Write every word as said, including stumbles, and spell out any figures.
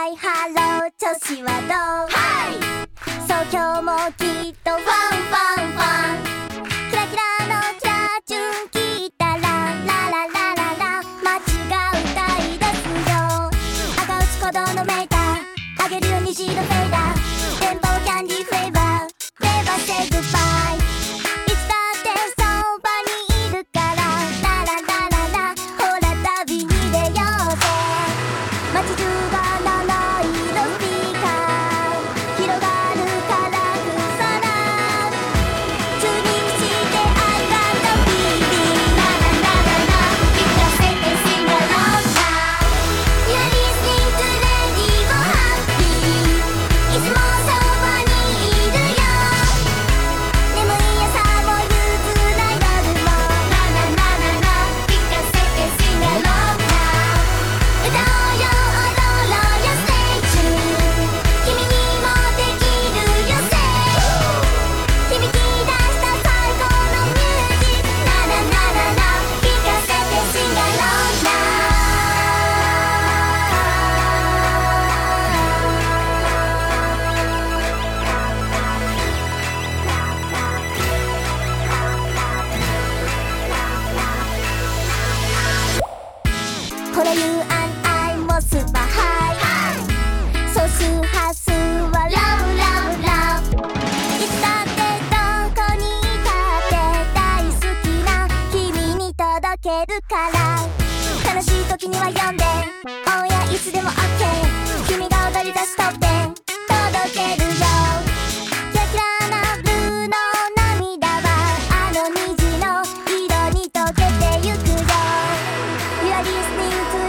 ハイハロー調子はどう？はい、そう今日もきっとファンファンファン、キラキラのキラチュン聞いたらラララララ街が歌い出すよ。赤打ち鼓動のメーターあげるよ虹色フェイダー、電波はキャンディーフレーバー、フレーバー say goodbye、 いつだってそばにいるからラララララ、ほら旅に出ようぜ。街中が七色スピーカー広がるカラフル空、チューニングして I got the feeling、 ラララララ、聞かせて sing along now、 You're listening to Radio Happy、 いつもそばにいるよ。眠い朝も憂鬱な夜もラララララ、聞かせて sing along now、 歌おうよ踊ろうよ Stay tuned、 君にもできるよ Say、 響き出した最高のミュージック、ラララララ、聞かせて sing along now。これ You and I もスーパーハイ、総数波数は Love Love Love、 いつだってどこにいたって大好きな君に届けるから、悲しい時には読んで Oh yeah いつでも OK、 君が踊り出すトップテン届けるよ。キラキラなブルーの涙はあの虹の色に溶けてゆくよ。You are listening to